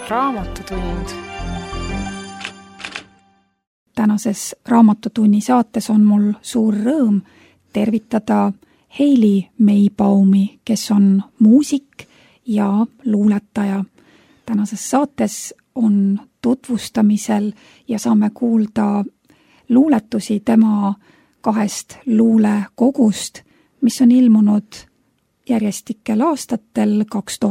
Raamatutund. Tänases Raamatutunni saates on mul suur rõõm tervitada Hailey Maybaumi, kes on muusik ja luuletaja. Tänases saates on tutvustamisel ja saame kuulda luuletusi tema 2 luulekogust, mis on ilmunud järjestikel aastatel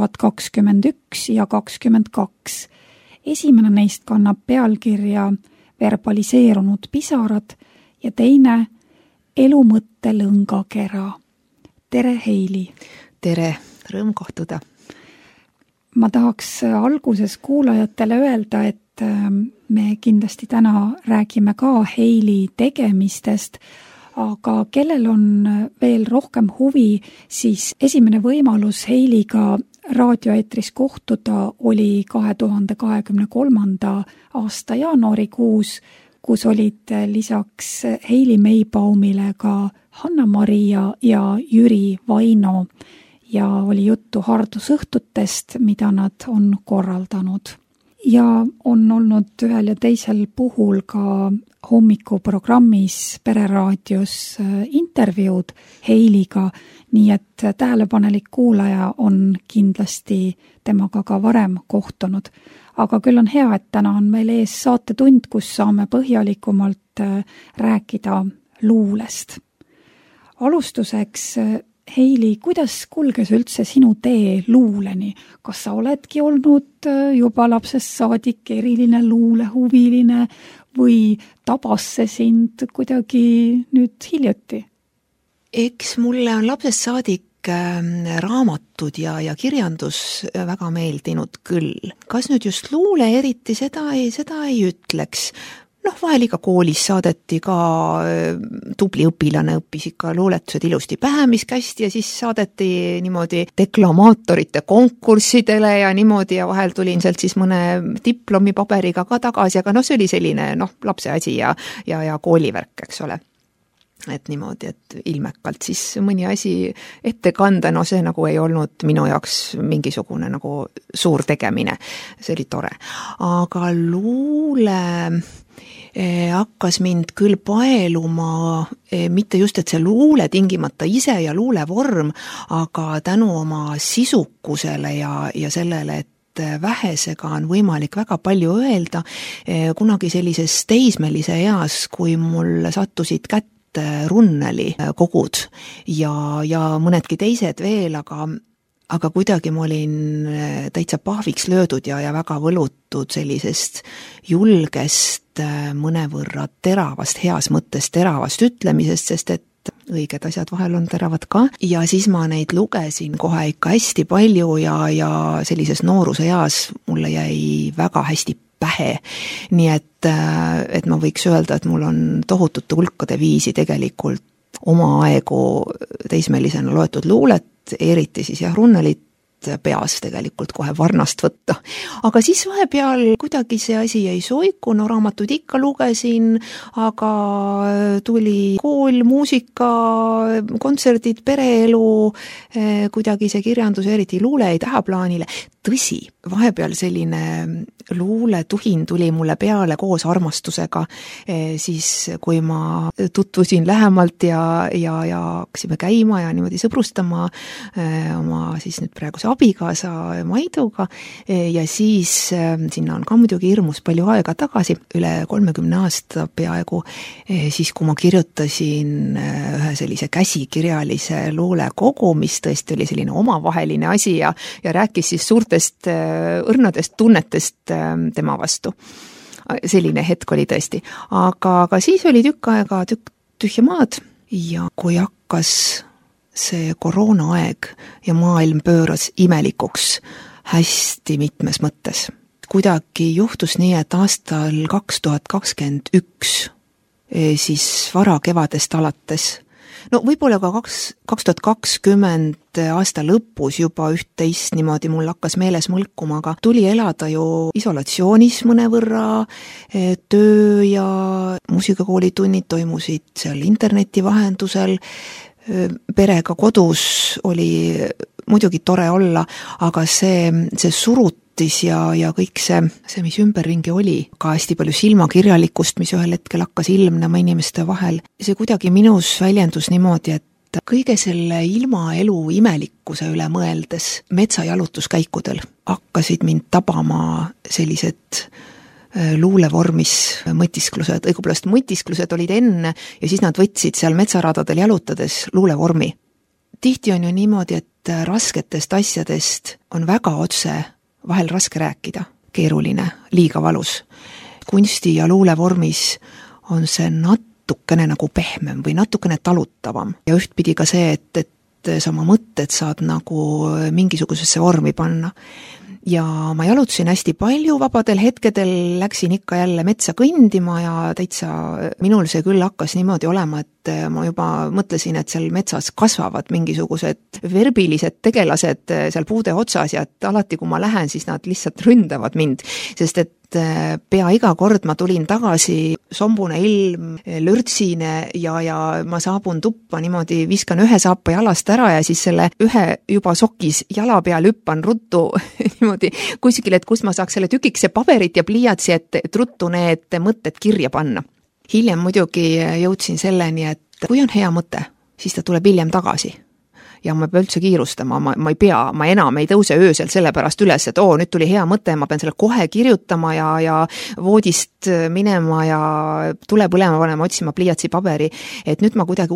2021 ja 2022. Esimene neist kannab pealkirja Verbaliseerunud pisarad ja teine Elu mõtte lõngakera. Tere, Hailey! Tere, rõõm kohtuda! Ma tahaks alguses kuulajatele öelda, et me kindlasti täna räägime ka Hailey tegemistest, aga kellel on veel rohkem huvi, siis esimene võimalus Haileyga raadioeetris kohtuda oli 2023. aasta jaanuarikuus, kus olid lisaks Hailey Maybaumile ka Hanna-Maria ja Jüri Vaino ja oli juttu hardusõhtutest, mida nad on korraldanud. Ja on olnud ühel ja teisel puhul ka hommikuprogrammis Pereraadios intervjuud Haileyga, nii et tähelepanelik kuulaja on kindlasti temaga ka varem kohtunud. Aga küll on hea, et täna on meil ees saatetund, kus saame põhjalikumalt rääkida luulest. Alustuseks, Hailey, kuidas kulges üldse sinu tee luuleni? Kas sa oledki olnud juba lapsest saadik eriline luulehuviline või tabas see sind kuidagi nüüd hiljuti? Eks mulle on lapsest saadik raamatud ja kirjandus väga meeldinud küll. Kas nüüd just luule eriti, seda ei ütleks. Vahel ikka koolis saadeti ka tubli õpilane, õppis ikka luuletused ilusti pähe, mis kästi ja siis saadeti niimoodi deklamaatorite konkurssidele ja niimoodi ja vahel tulin sealt siis mõne diplomipaberiga ka tagasi, aga see oli selline lapse asi ja koolivärk, eks ole. Et niimoodi, et ilmekalt siis mõni asi ette kanda, see nagu ei olnud minu jaoks mingisugune nagu suur tegemine. See oli tore. Aga luule hakkas mind küll paeluma, mitte just, et see luule tingimata ise ja luulevorm, aga tänu oma sisukusele ja sellele, et vähesega on võimalik väga palju öelda. Kunagi sellises teismelise eas, kui mul sattusid kätte Runneli kogud ja mõnedki teised veel, aga kuidagi ma olin täitsa pahviks löödud ja väga võlutud sellisest julgest, mõnevõrra teravast, heas mõttes teravast ütlemisest, sest et õiged asjad vahel on teravad ka. Ja siis ma neid lugesin kohe ikka hästi palju ja sellises nooruse eas mulle jäi väga hästi pähe. Nii et ma võiks öelda, et mul on tohutute hulkade viisi tegelikult oma aegu teismelisena loetud luulet, eriti siis Runnelit peas tegelikult kohe varnast võtta. Aga siis vahepeal kuidagi see asi jäi soiku, raamatuid ikka lugesin, aga tuli kool, muusika, kontserdid, pereelu, kuidagi see kirjandus, eriti luule ei täheplaanile. Tõsi, vahepeal selline luuletuhin tuli mulle peale koos armastusega, siis kui ma tutvusin lähemalt ja hakkasime käima ja niimoodi sõbrustama oma siis nüüd praeguse abikaasa Maiduga ja siis sinna on ka muidugi hirmus palju aega tagasi, üle 30 aasta peaaegu, siis kui ma kirjutasin ühe sellise käsikirjalise luulekogu, mis tõesti oli selline omavaheline asi ja rääkis siis suurtest õrnadest tunnetest tema vastu. Selline hetk oli tõesti. Aga siis oli tükk aega tühja maad ja kui hakkas see koroonaaeg ja maailm pööras imelikuks hästi mitmes mõttes. Kuidagi juhtus nii, et aastal 2021 siis varakevadest alates, võib-olla ka 2020 aasta lõpus juba üht-teist niimoodi mul hakkas meeles mõlkuma, aga tuli elada ju isolatsioonis mõnevõrra, töö ja muusikakoolitunnid toimusid seal interneti vahendusel, perega kodus oli muidugi tore olla, aga see suruti nautis ja kõik see, mis ümberringi oli, ka hästi palju silmakirjalikkust, mis ühel hetkel hakkas ilmnema inimeste vahel. See kuidagi minus väljendus niimoodi, et kõige selle ilmaelu imelikkuse üle mõeldes metsajalutuskäikudel hakkasid mind tabama sellised luulevormis mõtisklused, õigupoolest mõtisklused olid enne ja siis nad võtsid seal metsaradadel jalutades luulevormi. Tihti on ju niimoodi, et rasketest asjadest on väga otse vahel raske rääkida, keeruline, liiga valus. Kunsti ja luulevormis on see natukene nagu pehmem või natukene talutavam ja ühtpidi ka see, et sama mõtted saad nagu mingisugusesse vormi panna. Ja ma jalutasin hästi palju, vabadel hetkedel läksin ikka jälle metsa kõndima ja täitsa minul see küll hakkas niimoodi olema, et ma juba mõtlesin, et seal metsas kasvavad mingisugused verbilised tegelased seal puude otsas ja et alati kui ma lähen, siis nad lihtsalt ründavad mind, sest et pea iga kord ma tulin tagasi, sombune ilm, lürtsine ja ma saabun tuppa niimoodi, viskan ühe saapa jalast ära ja siis selle ühe juba sokis jala peal hüppan ruttu niimoodi kuskil, et kus ma saaks selle tükikese paberit ja pliiatsi, et ruttu need mõtted kirja panna. Hiljem muidugi jõudsin selleni, et kui on hea mõte, siis ta tuleb hiljem tagasi. Ja ma ei pea üldse kiirustama, ma enam ei tõuse öösel selle pärast üles, et nüüd tuli hea mõte, ma pean selle kohe kirjutama ja voodist minema ja tule põlema panema, otsima pliiatsi paberi, et nüüd ma kuidagi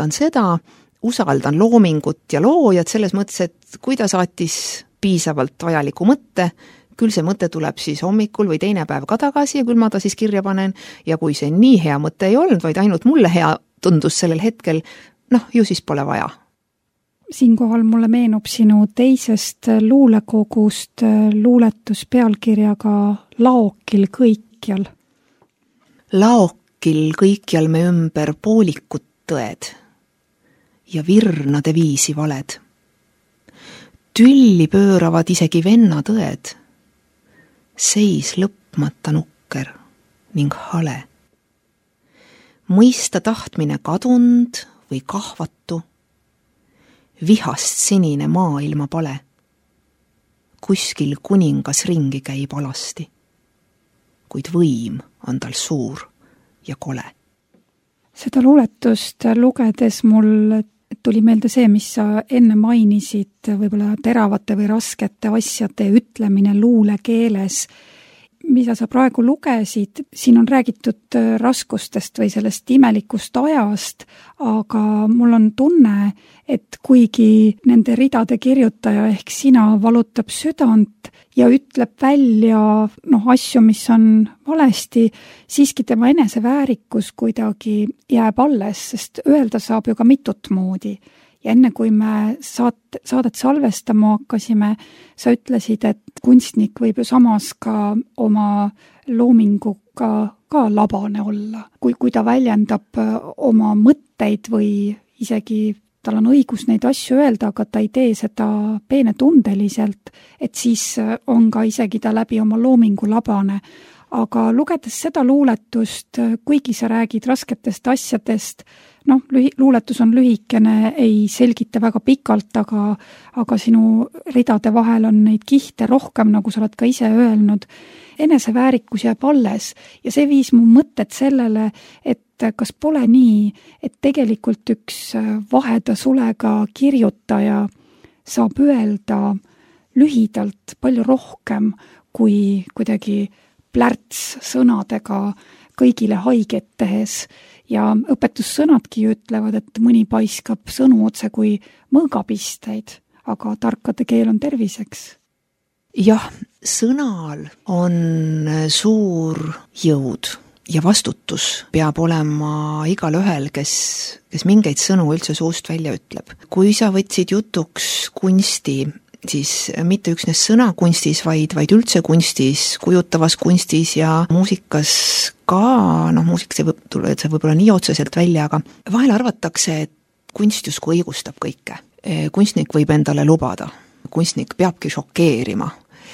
usaldan loomingut ja loojat selles mõttes, et kui ta saatis piisavalt vajaliku mõtte, küll see mõte tuleb siis hommikul või teine päev ka tagasi ja küll ma ta siis kirja panen ja kui see nii hea mõte ei olnud, vaid ainult mulle hea tundus sellel hetkel, ju siis pole vaja. Siinkohal mulle meenub sinu teisest luulekogust luuletus pealkirjaga Laokil kõikjal. Laokil kõikjal me ümber poolikud tõed ja virnade viisi valed. Tülli pööravad isegi vennatõed, seis lõpmata nukker ning hale. Mõista tahtmine kadund või kahvatu, vihast sinine maailma pale. Kuskil kuningas ringi käib alasti, kuid võim on tal suur ja kole. Seda luuletust lugedes mul tuli meelde see, mis sa enne mainisid, võib-olla teravate või raskete asjade ütlemine luulekeeles. Mida sa praegu lugesid, siin on räägitud raskustest või sellest imelikust ajast, aga mul on tunne, et kuigi nende ridade kirjutaja ehk sina valutab südant ja ütleb välja asju, mis on valesti, siiski tema eneseväärikus kuidagi jääb alles, sest öelda saab ju ka mitut moodi. Ja enne kui me saadet salvestama hakkasime, sa ütlesid, et kunstnik võib ju samas ka oma loominguga ka labane olla. Kui ta väljendab oma mõtteid või isegi tal on õigus neid asju öelda, aga ta ei tee seda peenetundeliselt, et siis on ka isegi ta läbi oma loomingu labane. Aga lugedes seda luuletust, kuigi sa räägid rasketest asjadest, luuletus on lühikene, ei selgita väga pikalt, aga sinu ridade vahel on neid kihte rohkem, nagu sa oled ka ise öelnud. Eneseväärikus jääb alles ja see viis mu mõtted sellele, et kas pole nii, et tegelikult üks vaheda sulega kirjutaja saab öelda lühidalt palju rohkem kui kuidagi plärts sõnadega kõigile haiget tehes ja õpetussõnadki ütlevad, et mõni paiskab sõnu otse kui mõõgapisteid, aga tarkade keel on terviseks. Jah, sõnal on suur jõud ja vastutus peab olema igal ühel, kes mingeid sõnu üldse suust välja ütleb. Kui sa võtsid jutuks kunsti, siis mitte üksnes sõnakunstis, vaid üldse kunstis, kujutavas kunstis ja muusikas ka, muusikas see võib-olla nii otseselt välja, aga vahel arvatakse, et kunst justkui õigustab kõike. Kunstnik võib endale lubada, kunstnik peabki šokeerima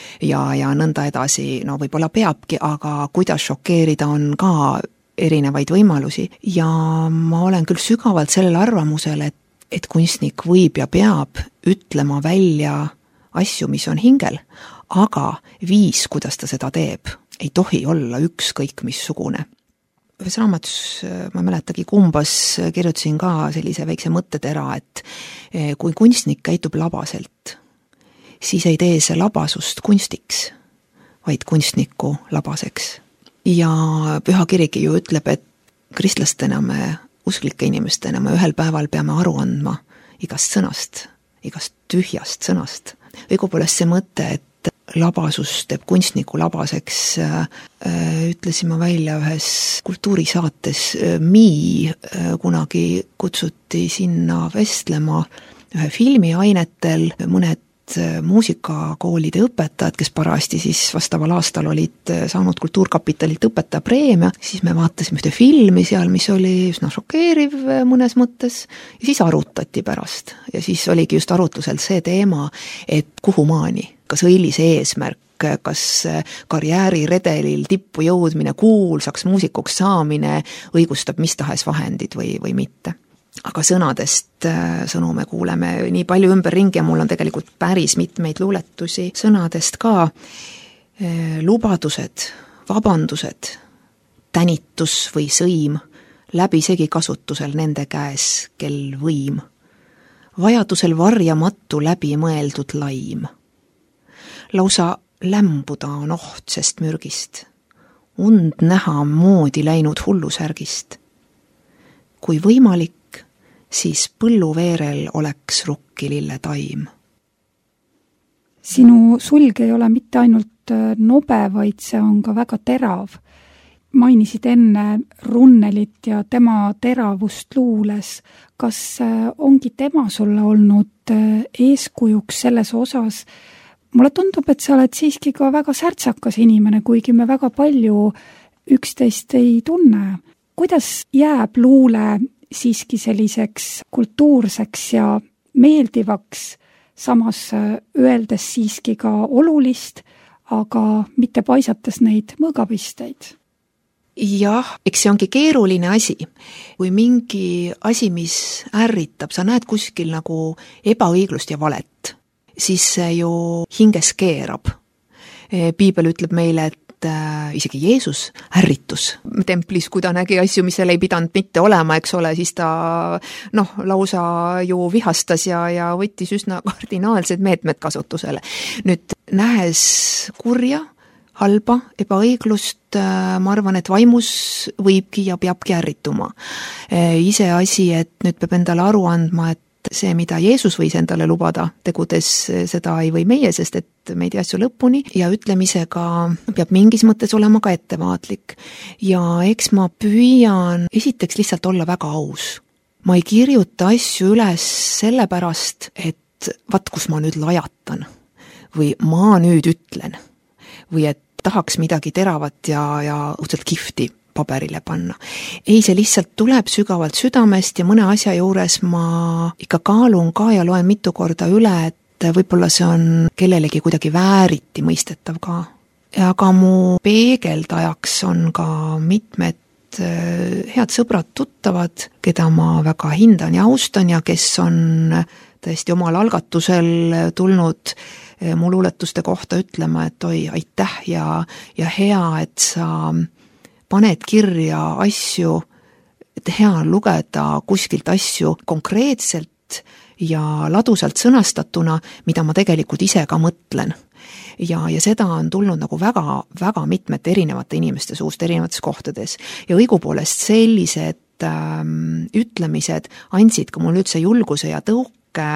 ja nõnda edasi, võib-olla peabki, aga kuidas šokeerida on ka erinevaid võimalusi ja ma olen küll sügavalt sellel arvamusel, et kunstnik võib ja peab ütlema välja asju, mis on hingel, aga viis, kuidas ta seda teeb, ei tohi olla ükskõik missugune. Ühes raamatus, ma mäletagi kumbas, kirjutasin ka sellise väikse mõttetera, et kui kunstnik käitub labaselt, siis ei tee see labasust kunstiks, vaid kunstniku labaseks. Ja Püha Kirik ju ütleb, et kristlastena me, usklike inimestena me ühel päeval peame aru andma igast sõnast, igast tühjast sõnast. Õigupoolest see mõte, et labasus teeb kunstniku labaseks, ütlesime välja ühes kultuurisaates. Kunagi kutsuti sinna vestlema ühe filmi ainetel mõned muusikakoolide õpetajad, kes parajasti siis vastaval aastal olid saanud Kultuurkapitalilt õpetajapreemia, siis me vaatasime ühte filmi seal, mis oli üsna šokeeriv mõnes mõttes ja siis arutati pärast. Ja siis oligi just arutlusel see teema, et kuhu maani, kas õilise eesmärk, kas karjääriredelil tippu jõudmine, kuulsaks muusikuks saamine õigustab mis tahes vahendid või mitte. Aga sõnadest sõnu me kuuleme nii palju ümberringi ja mul on tegelikult päris mitmeid luuletusi sõnadest ka. Lubadused, vabandused, tänitus või sõim, läbisegi kasutusel nende käes, kel võim. Vajadusel varjamatu läbimõeldud laim. Lausa lämbuda on ohtsest mürgist. Und näha moodi läinud hullusärgist. Kui võimalik, siis põlluveerel oleks rukki lilletaim. Sinu sulg ei ole mitte ainult nobe, vaid see on ka väga terav. Mainisid enne Runnelit ja tema teravust luules. Kas ongi tema sulle olnud eeskujuks selles osas? Mulle tundub, et sa oled siiski ka väga särtsakas inimene, kuigi me väga palju üksteist ei tunne. Kuidas jääb luule siiski selliseks kultuurseks ja meeldivaks, samas öeldes siiski ka olulist, aga mitte paisates neid mõõgapisteid? Jah, eks see ongi keeruline asi. Kui mingi asi, mis ärritab, sa näed kuskil nagu ebaõiglust ja valet, siis see ju hinges keerab. Piibel ütleb meile, et isegi Jeesus ärritus templis, kui ta nägi asju, mis seal ei pidanud mitte olema, eks ole, siis ta lausa ju vihastas ja võttis üsna kardinaalsed meetmed kasutusele. Nüüd nähes kurja, halba, ebaõiglust, ma arvan, et vaimus võibki ja peabki ärrituma. Ise asi, et nüüd peab endale aru andma, et see, mida Jeesus võis endale lubada, tegudes seda ei või meie, sest et me ei tea asju lõpuni ja ütlemisega peab mingis mõttes olema ka ettevaatlik. Ja eks ma püüan esiteks lihtsalt olla väga aus. Ma ei kirjuta asju üles sellepärast, et vaat kus ma nüüd lajatan või ma nüüd ütlen või et tahaks midagi teravat ja õudselt kihvti paberile panna. Ei, see lihtsalt tuleb sügavalt südamest ja mõne asja juures ma ikka kaalun ka ja loen mitu korda üle, et võib-olla see on kellelegi kuidagi vääriti mõistetav ka. Aga mu peegeldajaks on ka mitmed head sõbrad, tuttavad, keda ma väga hindan ja austan ja kes on tõesti omal algatusel tulnud mu luuletuste kohta ütlema, et oi, aitäh ja hea, et sa paned kirja asju, et hea on lugeda kuskilt asju konkreetselt ja ladusalt sõnastatuna, mida ma tegelikult ise ka mõtlen. Ja seda on tulnud nagu väga, väga mitmete erinevate inimeste suust erinevates kohtades. Ja õigupoolest sellised ütlemised andsid ka mul üldse julguse ja tõuke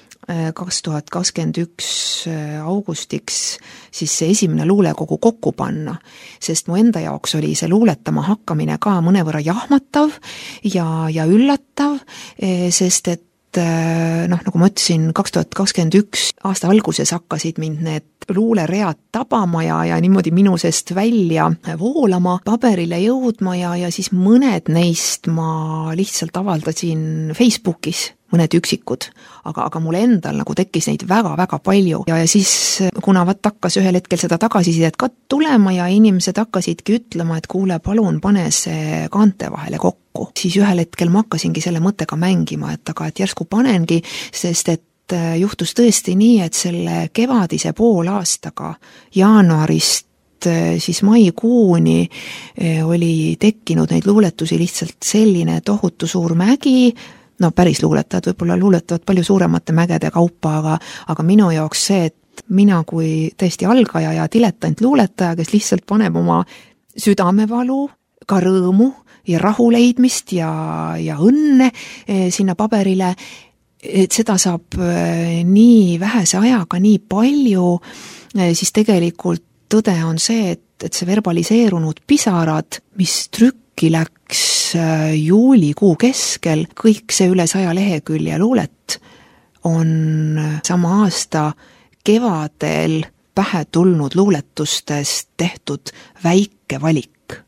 2021 augustiks siis see esimene luulekogu kokku panna, sest mu enda jaoks oli see luuletama hakkamine ka mõnevõrra jahmatav ja üllatav, sest et nagu ma ütlesin, 2021 aasta alguses hakkasid mind need luuleread tabama ja niimoodi minu seest välja voolama, paberile jõudma ja siis mõned neist ma lihtsalt avaldasin Facebookis, mõned üksikud, aga mul endal nagu tekkis neid väga-väga palju ja siis kuna hakkas ühel hetkel seda tagasisidet ka tulema ja inimesed hakkasidki ütlema, et kuule, palun pane see kaante vahele kokku, siis ühel hetkel ma hakkasingi selle mõttega mängima, et järsku panengi, sest et juhtus tõesti nii, et selle kevadise poolaastaga jaanuarist siis maikuuni oli tekkinud neid luuletusi lihtsalt selline tohutu suur mägi, no päris luuletajad võib-olla luuletavad palju suuremate mägede kaupa, aga minu jaoks see, et mina kui tõesti algaja ja diletant luuletaja, kes lihtsalt paneb oma südamevalu, ka rõõmu ja rahu leidmist ja õnne sinna paberile, et seda saab nii vähese ajaga nii palju, siis tegelikult tõde on see, et see verbaliseerunud pisarad, mis trükki läks juulikuu keskel, kõik see üle 100 lehekülje luulet on sama aasta kevadel pähe tulnud luuletustest tehtud väike valik.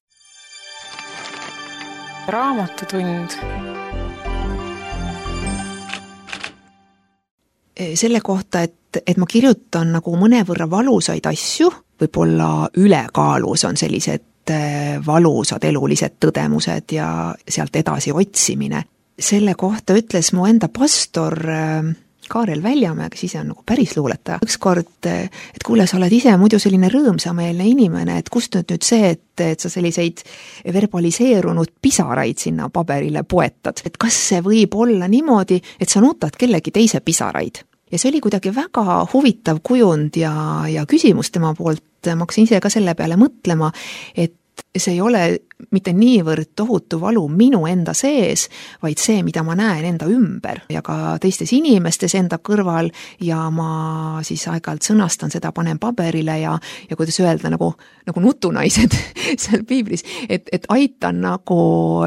Raamatutund. Selle kohta, et ma kirjutan nagu mõnevõrra valusaid asju, võib-olla ülekaalus on sellised valusad elulised tõdemused ja sealt edasi otsimine. Selle kohta ütles mu enda pastor Kaarel Väljamäe, kes ise on nagu päris luuletaja, ükskord, et kuule, sa oled ise muidu selline rõõmsameelne inimene, et kust nüüd see, et sa selliseid verbaliseerunud pisaraid sinna paberile poetad. Et kas see võib olla niimoodi, et sa nutad kellegi teise pisaraid? Ja see oli kuidagi väga huvitav kujund ja küsimus tema poolt, ma hakkasin ise ka selle peale mõtlema, et see ei ole mitte niivõrd tohutu valu minu enda sees, vaid see, mida ma näen enda ümber ja ka teistes inimestes enda kõrval ja ma siis aeg-ajalt sõnastan seda, panen paberile ja kuidas öelda, nagu nutunaised seal piiblis, et aitan nagu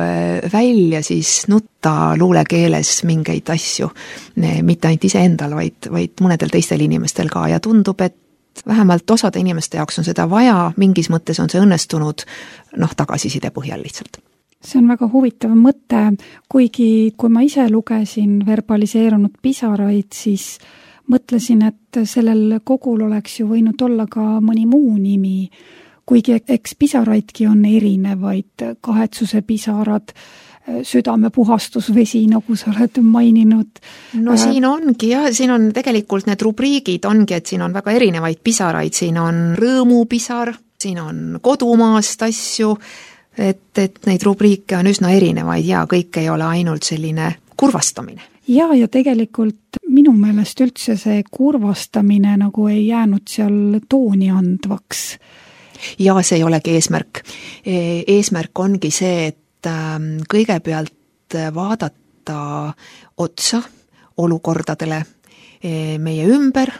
välja siis nutta luulekeeles mingeid asju, mitte ainult iseendal, vaid mõnedel teistel inimestel ka ja tundub, et vähemalt osade inimeste jaoks on seda vaja, mingis mõttes on see õnnestunud tagasiside põhjal lihtsalt. See on väga huvitav mõte, kuigi kui ma ise lugesin verbaliseerunud pisaraid, siis mõtlesin, et sellel kogul oleks ju võinud olla ka mõni muu nimi, kuigi eks pisaraidki on erinevaid, kahetsuse pisarad, südamepuhastusvesi, nagu sa oled maininud. No siin ongi jah, siin on tegelikult need rubriigid ongi, et siin on väga erinevaid pisaraid, siin on rõõmupisar, siin on kodumaast asju, et neid rubriike on üsna erinevaid ja kõik ei ole ainult selline kurvastamine. Ja tegelikult minu meelest üldse see kurvastamine nagu ei jäänud seal tooni andvaks. Ja see ei olegi eesmärk. Eesmärk ongi see, et kõigepealt vaadata otsa olukordadele meie ümber,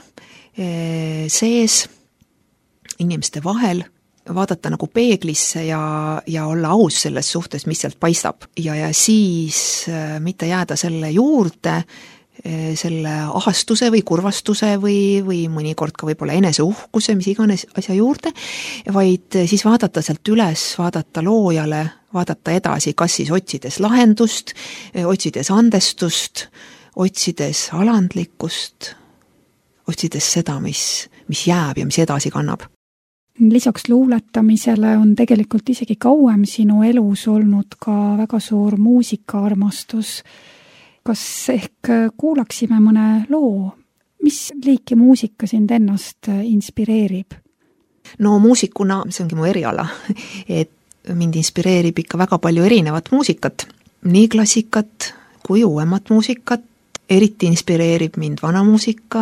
sees, inimeste vahel, vaadata nagu peeglisse ja olla aus selles suhtes, mis sealt paistab. Ja siis mitte jääda selle juurde, selle ahastuse või kurvastuse või mõnikord ka võib-olla eneseuhkuse, mis iganes asja juurde, vaid siis vaadata sealt üles, vaadata loojale, vaadata edasi, kas siis otsides lahendust, otsides andestust, otsides alandlikkust, otsides seda, mis jääb ja mis edasi kannab. Lisaks luuletamisele on tegelikult isegi kauem sinu elus olnud ka väga suur muusikaarmastus. Kas ehk kuulaksime mõne loo? Mis liiki muusika sind ennast inspireerib? No muusikuna, see ongi mu eriala, et mind inspireerib ikka väga palju erinevat muusikat, nii klassikat kui uuemat muusikat, eriti inspireerib mind vana muusika,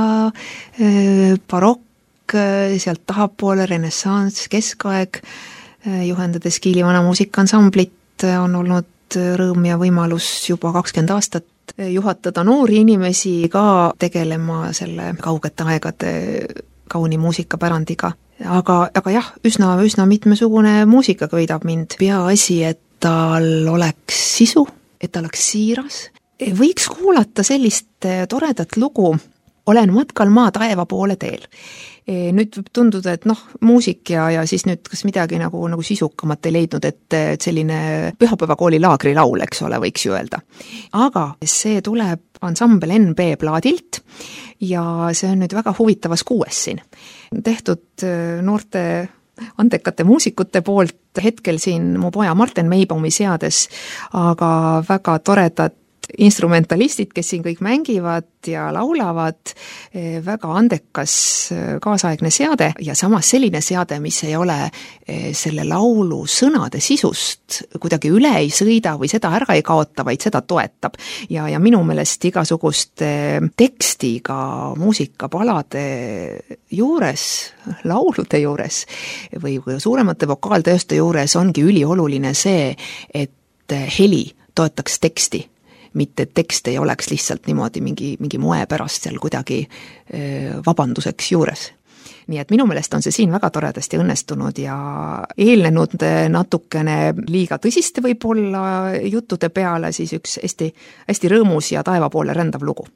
barokk, sealt tahapoole renessanss, keskaeg, juhendades Kiili vana muusikansamblit on olnud rõõm ja võimalus juba 20 aastat juhatada noori inimesi ka tegelema selle kaugete aegade kauni muusikapärandiga. Aga jah, üsna mitmesugune muusika köidab mind. Peaasi, et tal oleks sisu, et ta oleks siiras. Võiks kuulata sellist toredat lugu Olen matkal maa taeva poole teel. Nüüd võib tunduda, et muusik ja siis nüüd kas midagi nagu sisukamat ei leidnud, et selline pühapäevakooli laagrilaul, eks ole, võiks ju öelda. Aga see tuleb ansambel NB plaadilt ja see on nüüd väga huvitavas kuues siin. Tehtud noorte andekate muusikute poolt, hetkel siin mu poja Marten Meibaumi seades, aga väga toredad instrumentalistid, kes siin kõik mängivad ja laulavad, väga andekas kaasaegne seade ja samas selline seade, mis ei ole selle laulu sõnade sisust kuidagi üle ei sõida või seda ära ei kaota, vaid seda toetab. Ja minu meelest igasuguste tekstiga muusikapalade juures, laulude juures või suuremate vokaaltööste juures ongi ülioluline see, et heli toetaks teksti, mitte tekst ei oleks lihtsalt niimoodi mingi moe pärast seal kuidagi vabanduseks juures. Nii et minu meelest on see siin väga toredasti õnnestunud ja eelnenud natukene liiga tõsiste võib-olla juttude peale siis üks hästi, hästi rõõmus ja taeva poole rändav lugu.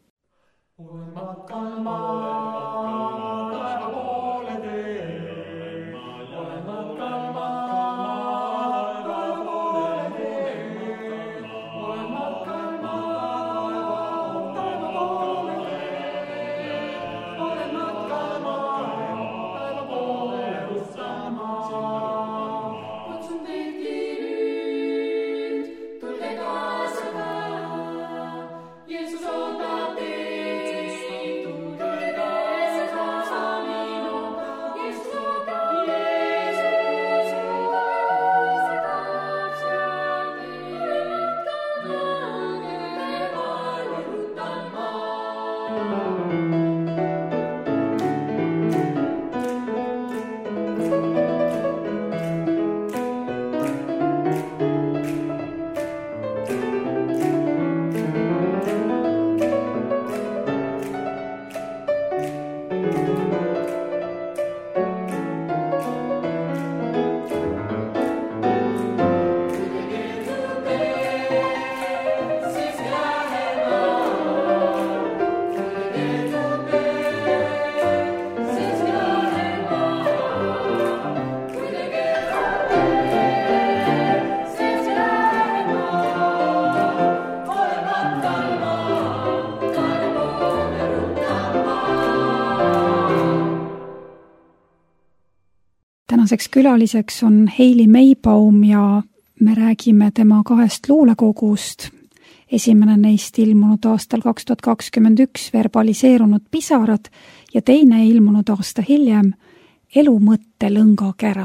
Tänaseks külaliseks on Hayley Maybaum ja me räägime tema 2 luulekogust. Esimene neist ilmunud aastal 2021 verbaliseerunud pisarad ja teine ilmunud aasta hiljem Elu mõtte lõngakära.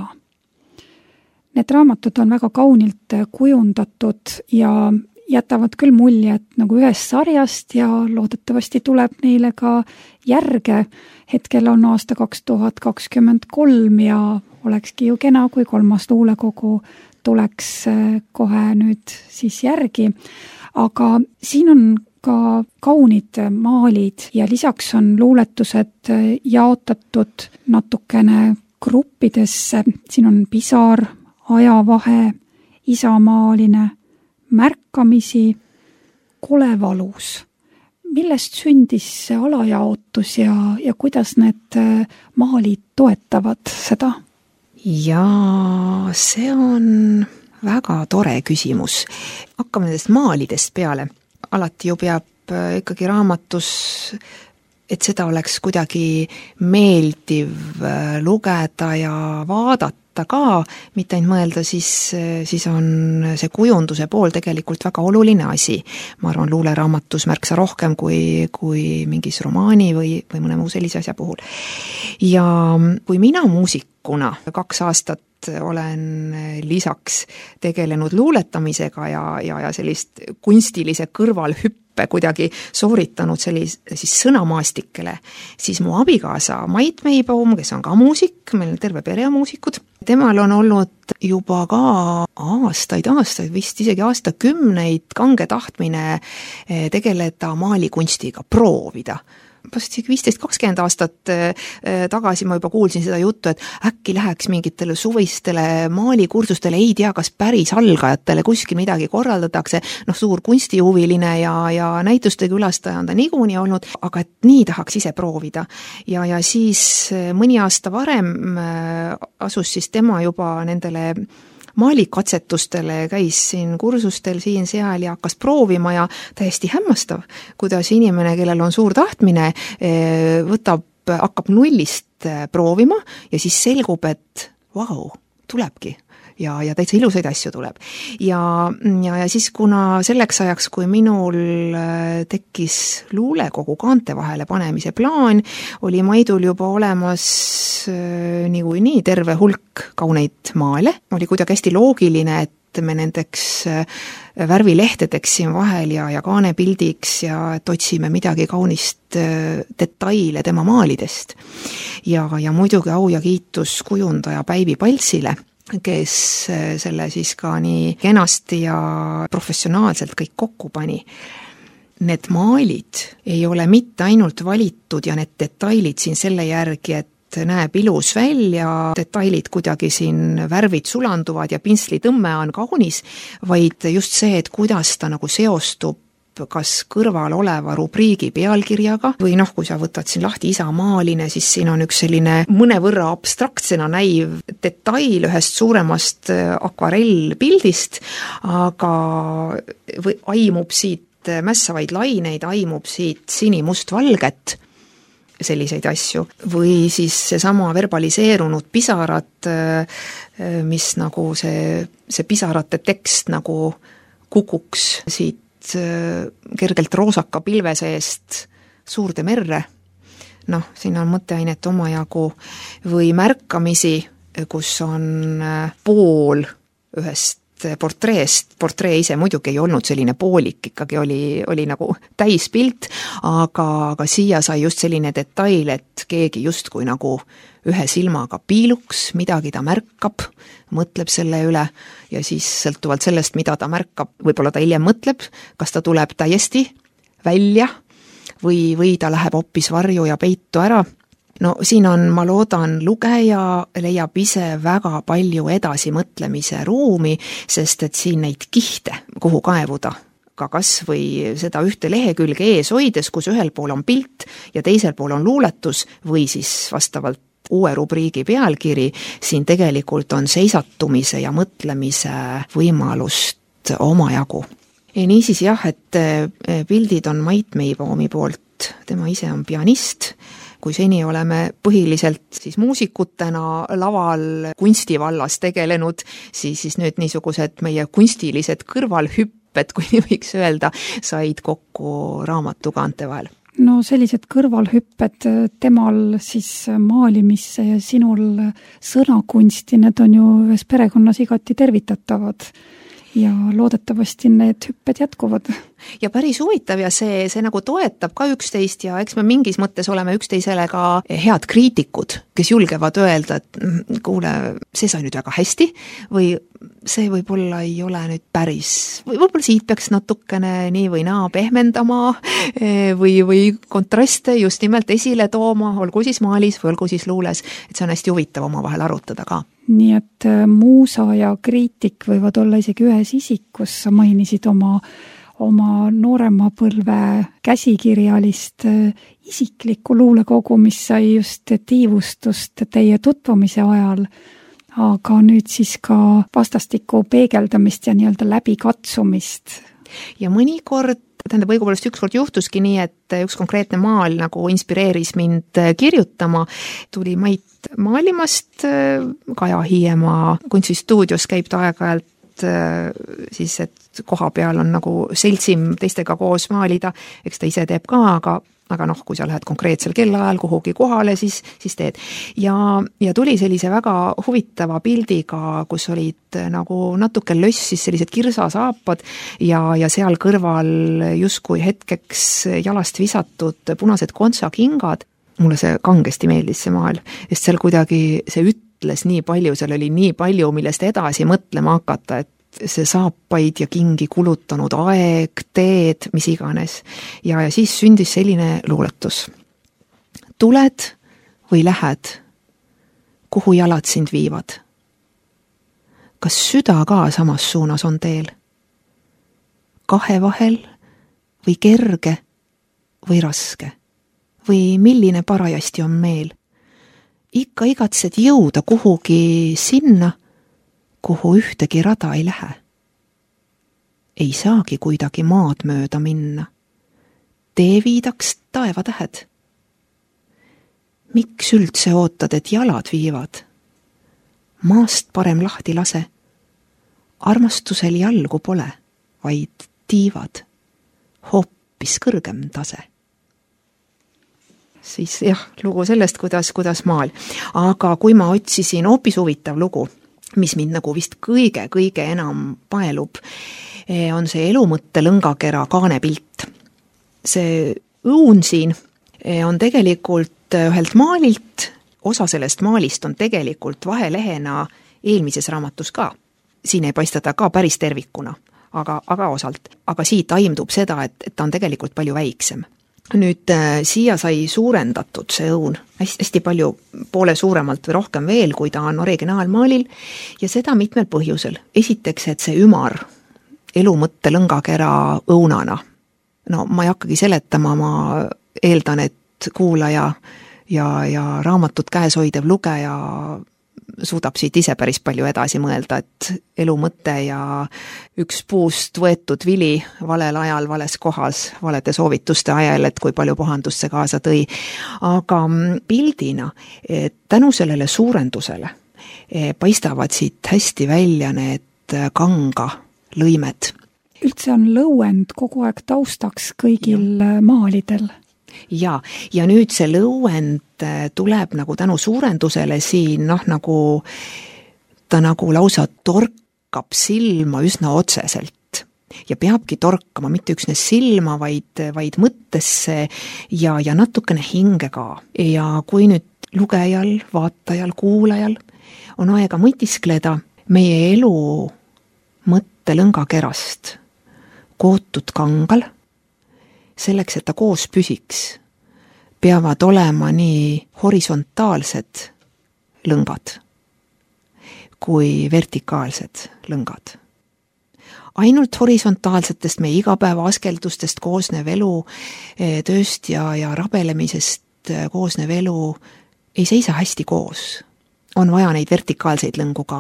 Need raamatud on väga kaunilt kujundatud ja jätavad küll mulje, et nagu ühest sarjast ja loodetavasti tuleb neile ka järge. Hetkel on aasta 2023 ja olekski ju kena, kui 3. luulekogu tuleks kohe nüüd siis järgi. Aga siin on ka kaunid maalid ja lisaks on luuletused jaotatud natukene gruppidesse. Siin on pisar, ajavahe, isamaaline, märkamisi, kole valus. Millest sündis see alajaotus ja kuidas need maalid toetavad seda? Ja see on väga tore küsimus. Hakkame nendest maalidest peale. Alati ju peab ikkagi raamatus, et seda oleks kuidagi meeldiv lugeda ja vaadata ka, mitte ainult mõelda, siis on see kujunduse pool tegelikult väga oluline asi. Ma arvan, luuleraamatus märksa rohkem kui mingis romaani või mõne muu sellise asja puhul. Ja kui mina muusikuna 2 aastat olen lisaks tegelenud luuletamisega ja sellist kunstilise kõrvalhüppe kuidagi sooritanud siis sõnamaastikele, siis mu abikaasa Mait Maybaum, kes on ka muusik, meil on terve pere muusikud, temal on olnud juba ka aastaid, vist isegi aastakümneid kange tahtmine tegeleda maalikunstiga, proovida. Isegi 15-20 aastat tagasi ma juba kuulsin seda juttu, et äkki läheks mingitele suvistele maalikursustele, ei tea, kas päris algajatele kuskil midagi korraldatakse, suur kunstihuviline ja näituste külastaja on ta niikuinii olnud, aga et nii tahaks ise proovida. Ja siis mõni aasta varem asus siis tema juba nendele maalikatsetustele, käis siin kursustel siin-seal ja hakkas proovima ja täiesti hämmastav, kuidas inimene, kellel on suur tahtmine, hakkab nullist proovima ja siis selgub, et vau, tulebki. ja täitsa ilusaid asju tuleb. Ja siis, kuna selleks ajaks, kui minul tekkis luulekogu kaante vahele panemise plaan, oli Maidul juba olemas nii terve hulk kauneid maale. Oli kuidagi hästi loogiline, et me nendeks värvilehtedeks siin vahel ja kaanepildiks ja et otsime midagi kaunist detaile tema maalidest. Ja muidugi au ja kiitus kujundaja Päivi Paltsile, kes selle siis ka nii kenasti ja professionaalselt kõik kokku pani. Need maalid ei ole mitte ainult valitud ja need detailid siin selle järgi, et näeb ilus välja, detailid kuidagi siin värvid sulanduvad ja pinslitõmme on kaunis, vaid just see, et kuidas ta nagu seostub kas kõrval oleva rubriigi pealkirjaga või kui sa võtad siin lahti Isamaaline, siis siin on üks selline mõnevõrra abstraktsena näiv detail ühest suuremast akvarellpildist, aga aimub siit mässavaid laineid, aimub siit sinimustvalget, selliseid asju. Või siis seesama verbaliseerunud pisarad, mis nagu see pisarate tekst nagu kukuks siit kergelt roosaka pilve seest suurde merre. Siin on mõtteainet omajagu. Või märkamisi, kus on pool ühest portreest. Portree ise muidugi ei olnud selline poolik, ikkagi oli nagu täispilt, aga siia sai just selline detail, et keegi justkui nagu ühe silmaga piiluks, midagi ta märkab, mõtleb selle üle ja siis sõltuvalt sellest, mida ta märkab, võib-olla ta hiljem mõtleb, kas ta tuleb täiesti välja või ta läheb hoopis varju ja peitu ära. Siin on, ma loodan, lugeja leiab ise väga palju edasimõtlemise ruumi, sest et siin neid kihte, kuhu kaevuda, ka kas või seda ühte lehekülge ees hoides, kus ühel pool on pilt ja teisel pool on luuletus või siis vastavalt uue rubriigi pealkiri, siin tegelikult on seisatumise ja mõtlemise võimalust omajagu. Ja niisiis jah, et pildid on Mait Meiboomi poolt, tema ise on pianist. Kui seni oleme põhiliselt siis muusikutena laval kunstivallas tegelenud, siis nüüd niisugused meie kunstilised kõrvalhüpped, kui nii võiks öelda, said kokku raamatu kaante vahel. Sellised kõrvalhüpped temal siis maalimisse ja sinul sõnakunsti, need on ju ühes perekonnas igati tervitatavad. Ja loodetavasti need hüpped jätkuvad. Ja päris huvitav ja see nagu toetab ka üksteist ja eks me mingis mõttes oleme üksteisele ka head kriitikud, kes julgevad öelda, et kuule, see sai nüüd väga hästi või see võib-olla ei ole nüüd päris, võib-olla siit peaks natukene nii või naa pehmendama või kontraste just nimelt esile tooma, olgu siis maalis või olgu siis luules, et see on hästi huvitav omavahel arutada ka. Nii et muusa ja kriitik võivad olla isegi ühes isikus, sa mainisid oma noorema põlve käsikirjalist isiklikku luulekogu, mis sai just tiivustust teie tutvumise ajal, aga nüüd siis ka vastastikku peegeldamist ja nii-öelda läbikatsumist. Ja mõnikord, õigupoolest ükskord juhtuski nii, et üks konkreetne maal nagu inspireeris mind kirjutama, tuli Mait maalimast, Kaja Hiiemaa kunstistuudios käib ta aeg-ajalt siis, et koha peal on nagu seltsim teistega koos maalida, eks ta ise teeb ka, aga kui sa lähed konkreetsel kellaajal kuhugi kohale, siis teed. Ja tuli sellise väga huvitava pildiga, kus olid nagu natuke lössis sellised kirsasaapad ja seal kõrval justkui hetkeks jalast visatud punased kontsakingad. Mulle see kangesti meeldis see maal, sest seal kuidagi see ütles nii palju, seal oli nii palju, millest edasi mõtlema hakata, et see saapaid ja kingi kulutanud aeg, teed, mis iganes. Ja siis sündis selline luuletus. Tuled või lähed? Kuhu jalad sind viivad? Kas süda ka samas suunas on teel? Kahe vahel või kerge või raske? Või milline parajasti on meel? Ikka igatsed jõuda kuhugi sinna, kuhu ühtegi rada ei lähe. Ei saagi kuidagi maad mööda minna. Tee viidaks taevatähed. Miks üldse ootad, et jalad viivad? Maast parem lahti lase, armastusel jalgu pole, vaid tiivad, hoopis kõrgem tase. Siis jah, lugu sellest, kuidas maal. Aga kui ma otsisin hoopis huvitav lugu, mis mind nagu vist kõige enam paelub, on see elumõtte lõngakera kaanepilt. See õun siin on tegelikult ühelt maalilt, osa sellest maalist on tegelikult vahelehena eelmises raamatus ka. Siin ei paista ta ka päris tervikuna, aga osalt. Aga siit aimdub seda, et ta on tegelikult palju väiksem. Nüüd siia sai suurendatud see õun hästi palju, poole suuremalt või rohkem veel, kui ta on originaalmaalil, ja seda mitmel põhjusel. Esiteks, et see ümar elumõtte lõngakera õunana. No ma ei hakkagi seletama, ma eeldan, et kuulaja ja raamatut käes hoidev lugeja suudab siit ise päris palju edasi mõelda, et elumõte ja üks puust võetud vili valel ajal, vales kohas, valede soovituste ajal, et kui palju puhandust see kaasa tõi. Aga pildina, tänu sellele suurendusele paistavad siit hästi välja need kanga lõimed. Üldse on lõuend kogu aeg taustaks kõigil maalidel. Ja nüüd see lõuend tuleb nagu tänu suurendusele siin, nagu ta nagu lausa torkab silma üsna otseselt. Ja peabki torkama mitte üksnes silma, vaid mõttesse ja natukene hinge ka. Ja kui nüüd lugejal, vaatajal, kuulajal on aega mõtiskleda meie elu mõttelõngakerast kootud kangal, selleks, et ta koos püsiks, peavad olema nii horisontaalsed lõngad kui vertikaalsed lõngad. Ainult horisontaalsetest meie igapäeva askeldustest koosnev elu, tööst ja rabelemisest koosnev elu ei seisa hästi koos. On vaja neid vertikaalseid lõngu ka.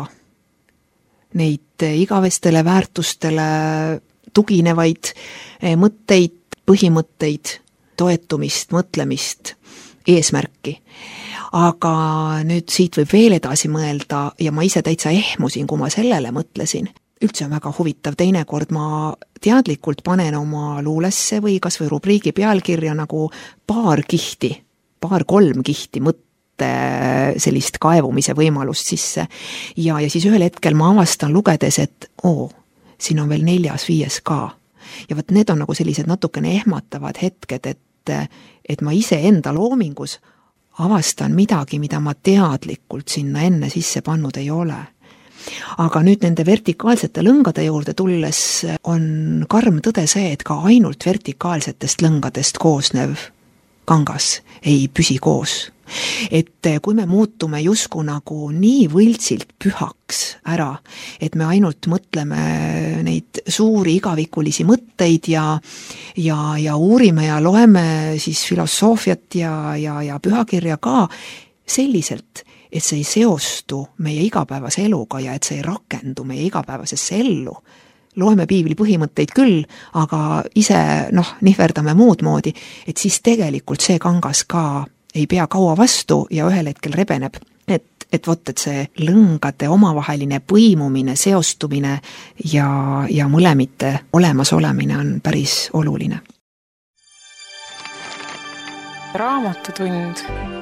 Neid igavestele väärtustele tuginevaid mõtteid, põhimõtteid, toetumist, mõtlemist, eesmärki. Aga nüüd siit võib veel edasi mõelda ja ma ise täitsa ehmusin, kui ma sellele mõtlesin. Üldse on väga huvitav, teinekord ma teadlikult panen oma luulesse või kas või rubriigi pealkirja nagu paar kihti, 2-3 kihti mõtte sellist kaevumise võimalust sisse. Ja siis ühel hetkel ma avastan lugedes, et siin on veel 4-5 ka. Ja võt need on nagu sellised natukene ehmatavad hetked, et ma ise enda loomingus avastan midagi, mida ma teadlikult sinna enne sisse pannud ei ole. Aga nüüd nende vertikaalsete lõngade juurde tulles on karm tõde see, et ka ainult vertikaalsetest lõngadest koosnev kangas ei püsi koos. Et kui me muutume jusku nagu nii võltsilt pühaks ära, et me ainult mõtleme neid suuri igavikulisi mõtteid ja uurime ja loeme siis filosoofiat ja pühakirja ka selliselt, et see ei seostu meie igapäevase eluga ja et see ei rakendu meie igapäevasesse ellu. Loeme piibli põhimõtteid küll, aga ise nihverdame muud moodi, et siis tegelikult see kangas ka ei pea kaua vastu ja ühel hetkel rebeneb. Et see lõngade omavaheline põimumine, seostumine ja mõlemite olemasolemine on päris oluline. Raamatutund.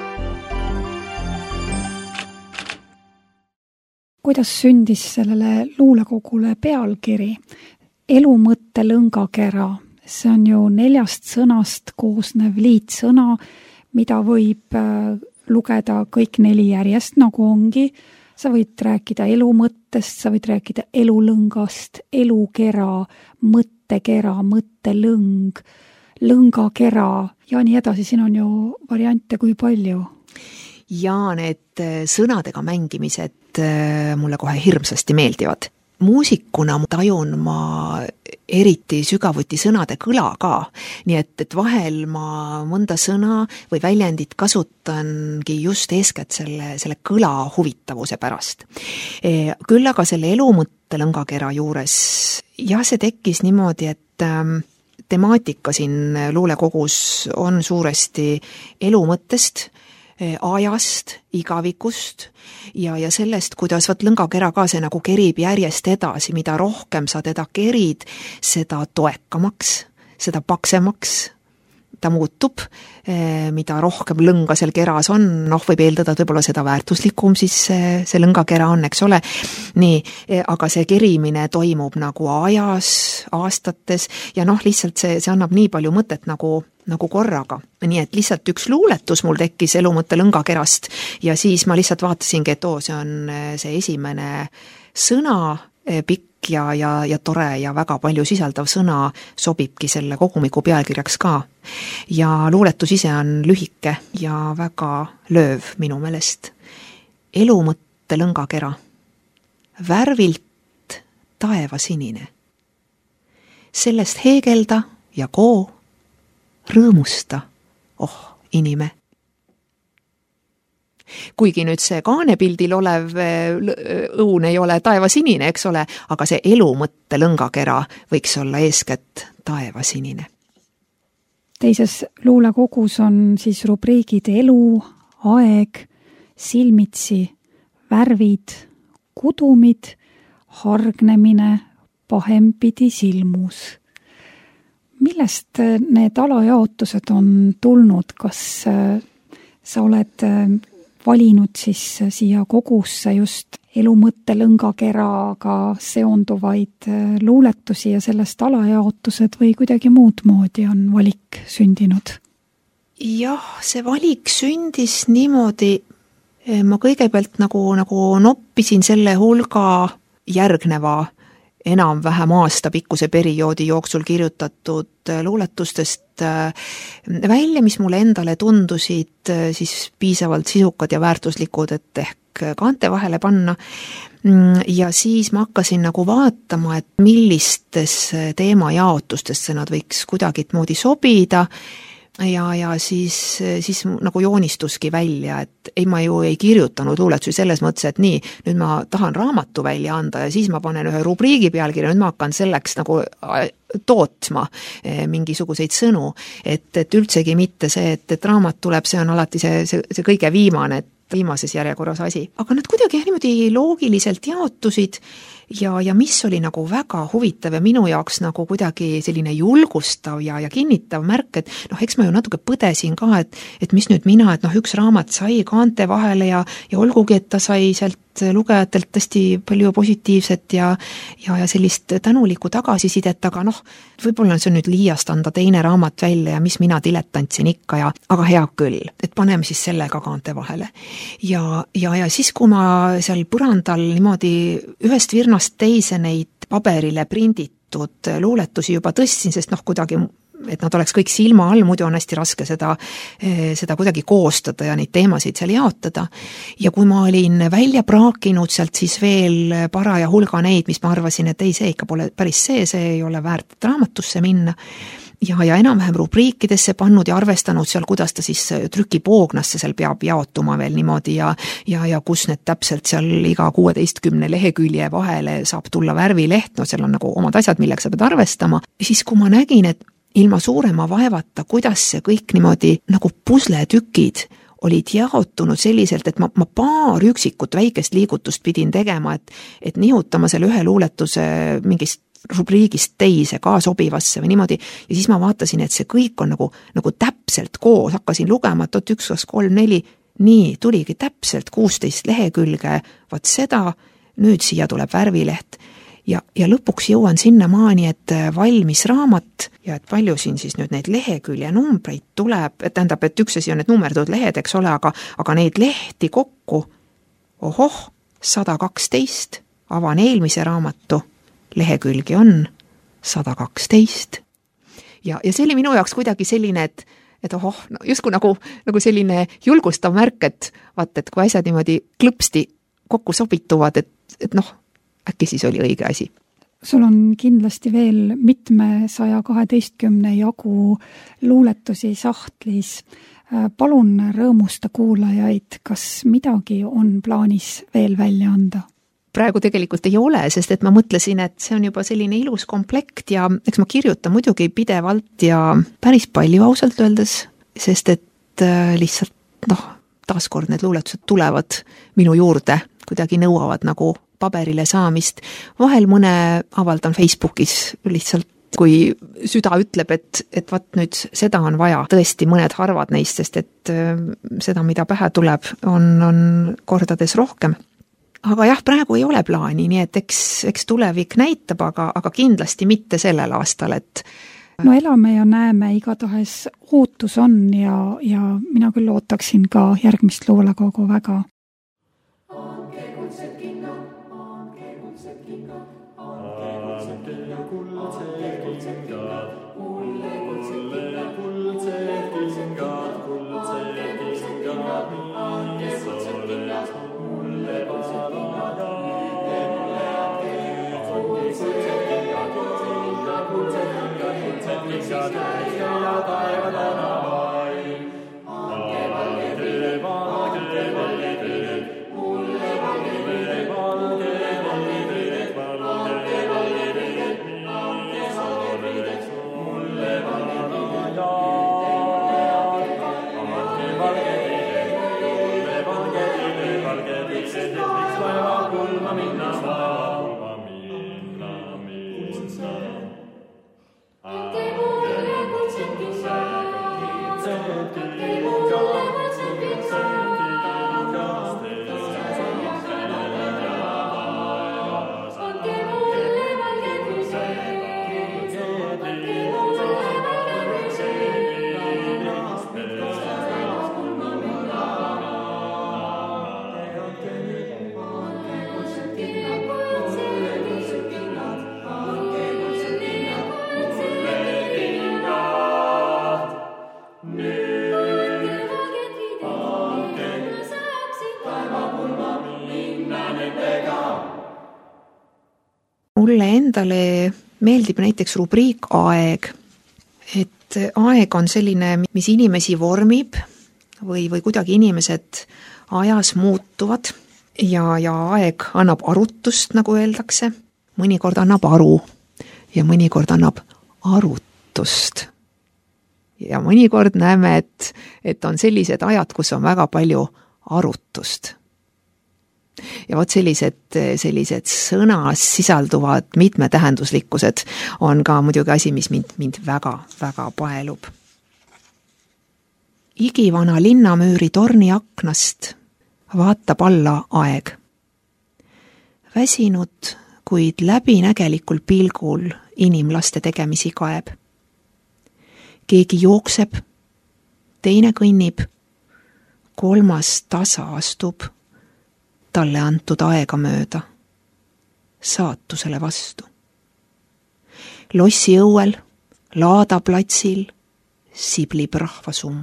Kuidas sündis sellele luulekogule pealkiri? Elumõtte lõngakera. See on ju 4 sõnast koosnev liitsõna, mida võib lugeda kõik 4 järjest, nagu ongi. Sa võid rääkida elumõttest, sa võid rääkida elulõngast, elukera, mõttekera, mõttelõng, lõngakera ja nii edasi. Siin on ju variante kui palju. Ja need sõnadega mängimised mulle kohe hirmsasti meeldivad. Muusikuna tajun ma eriti sügavuti sõnade kõla ka, nii et vahel ma mõnda sõna või väljendit kasutangi just eeskätt selle kõla huvitavuse pärast. Küll aga selle elumõtte lõngakera juures, see tekkis niimoodi, et temaatika siin luulekogus on suuresti elumõttest, ajast, igavikust ja sellest, kuidas lõngakera ka see nagu kerib järjest edasi, mida rohkem sa teda kerid, seda toekamaks, seda paksemaks ta muutub, mida rohkem lõnga seal keras on, võib eeldada, et võib-olla seda väärtuslikum siis see lõngakera on, eks ole. Nii, aga see kerimine toimub nagu ajas, aastates ja lihtsalt see annab nii palju mõtet nagu korraga. Nii et lihtsalt üks luuletus mul tekkis elumõtte lõngakerast ja siis ma lihtsalt vaatasingi, et see on see esimene sõna, pikk ja tore ja väga palju sisaldav sõna sobibki selle kogumiku pealkirjaks ka. Ja luuletus ise on lühike ja väga lööv minu meelest. Elumõtte lõngakera, värvilt taevasinine. Sellest heegelda ja koo, rõõmusta, inime. Kuigi nüüd see kaanepildil olev õun ei ole taevasinine, eks ole, aga see elumõtte lõngakera võiks olla eeskätt taevasinine. Teises luulekogus on siis rubriigid elu, aeg, silmitsi, värvid, kudumid, hargnemine, pahempidi silmus. Millest need alajaotused on tulnud? Kas sa oled valinud siis siia kogusse just elumõtte lõngakeraga seonduvaid luuletusi ja sellest alajaotused või kuidagi muud moodi on valik sündinud? Jah, see valik sündis niimoodi, ma kõigepealt nagu noppisin selle hulga järgneva enam-vähem aastapikkuse perioodi jooksul kirjutatud luuletustest välja, mis mulle endale tundusid siis piisavalt sisukad ja väärtuslikud, et ehk kaante vahele panna. Ja siis ma hakkasin nagu vaatama, et millistes teemajaotustesse nad võiks kuidagit moodi sobida. Ja siis nagu joonistuski välja, et ma ju ei kirjutanud luuletusi selles mõttes, et nii, nüüd ma tahan raamatu välja anda ja siis ma panen ühe rubriigi pealkirja, nüüd ma hakkan selleks nagu tootma mingisuguseid sõnu, et üldsegi mitte see, et raamat tuleb, see on alati see kõige viimases järjekorras asi. Aga nad kuidagi niimoodi loogiliselt jaotusid ja mis oli nagu väga huvitav ja minu jaoks nagu kuidagi selline julgustav ja kinnitav märk, et eks ma ju natuke põdesin ka, et mis nüüd mina, et üks raamat sai kaante vahele ja olgugi, et ta sai sealt lugejatelt tõesti palju positiivset ja sellist tänulikku tagasisidet, aga võib-olla see on nüüd liiast anda teine raamat välja ja mis mina diletantsin ikka aga hea küll, et paneme siis sellega kaante vahele. Ja siis, kui ma seal põrandal niimoodi ühest virnast teise neid paberile prinditud luuletusi juba tõstsin, sest kuidagi et nad oleks kõik silma all, muidu on hästi raske seda kuidagi koostada ja neid teemasid seal jaotada. Ja kui ma olin välja praakinud sealt siis veel paraja hulga neid, mis ma arvasin, et ei, see ikka pole päris see ei ole väärt raamatusse minna. Ja enam-vähem rubriikidesse pannud ja arvestanud seal, kuidas ta siis trükipoognasse seal peab jaotuma veel niimoodi ja kus need täpselt seal iga 16 lehekülje vahele saab tulla värvileht, seal on nagu omad asjad, milleks sa pead arvestama. Siis kui ma nägin, et ilma suurema vaevata, kuidas see kõik niimoodi nagu pusletükid olid jaotunud selliselt, et ma paar üksikut väikest liigutust pidin tegema, et nihutama selle ühe luuletuse mingist rubriigist teise ka sobivasse või niimoodi. Ja siis ma vaatasin, et see kõik on nagu täpselt koos, hakkasin lugema, et 1, 2, 3, 4, nii tuligi täpselt 16 lehekülge, vaat seda, nüüd siia tuleb värvileht. Ja lõpuks jõuan sinna maani, et valmis raamat ja et palju siin siis nüüd neid lehekülje numbreid tuleb, et tähendab, et üks asi on need nummerdatud lehed, eks ole, aga neid lehti kokku, 112, avan eelmise raamatu, lehekülgi on 112. Ja see oli minu jaoks kuidagi selline, et justkui nagu selline julgustav märk, et vaat, et kui asjad niimoodi klõpsti kokku sobituvad, et äkki siis oli õige asi. Sul on kindlasti veel mitme 112 jagu luuletusi sahtlis. Palun rõõmusta kuulajaid, kas midagi on plaanis veel välja anda? Praegu tegelikult ei ole, sest et ma mõtlesin, et see on juba selline ilus komplekt ja eks ma kirjutan muidugi pidevalt ja päris palju ausalt öeldes, sest et lihtsalt taaskord need luuletused tulevad minu juurde, kuidagi nõuavad nagu paberile saamist. Vahel mõne avaldan Facebookis lihtsalt, kui süda ütleb, et vaat nüüd seda on vaja. Tõesti mõned harvad neist, sest et seda, mida pähe tuleb, on kordades rohkem. Aga jah, praegu ei ole plaani, nii et eks tulevik näitab, aga kindlasti mitte sellel aastal, et no elame ja näeme, igatahes ootus on ja mina küll ootaksin ka järgmist luulekogu väga. Mulle endale meeldib näiteks rubriik Aeg, et aeg on selline, mis inimesi vormib või kuidagi inimesed ajas muutuvad ja aeg annab arutust, nagu öeldakse. Mõnikord annab aru ja mõnikord annab arutust. Ja mõnikord näeme, et on sellised ajad, kus on väga palju arutust. Ja vot sellised sõnas sisalduvad mitmetähenduslikkused on ka muidugi asi, mis mind väga paelub. Igivana linnamüüri torni aknast vaatab alla aeg. Väsinud, kuid läbinägelikul pilgul inimlaste tegemisi kaeb. Keegi jookseb, teine kõnnib, kolmas tasa astub talle antud aega mööda, saatusele vastu. Lossi õuel, laadaplatsil siblib rahvasumm.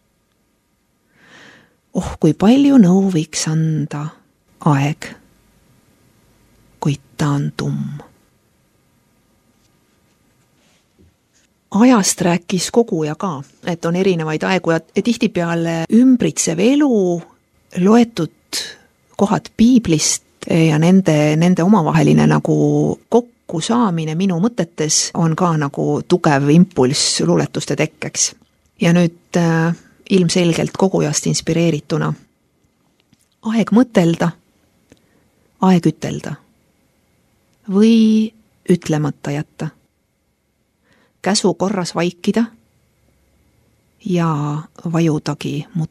Oh, kui palju nõu võiks anda aeg, kuid ta on tumm. Ajast rääkis koguja ka, et on erinevaid aegu ja tihtipeale ümbritsev elu, loetud kohad piiblist ja nende omavaheline nagu kokku saamine minu mõtetes on ka nagu tugev impulss luuletuste tekkeks. Ja nüüd ilmselgelt kogujast inspireerituna. Aeg mõtelda, aeg ütelda või ütlemata jätta. Käsu korras vaikida ja vajudagi mutta.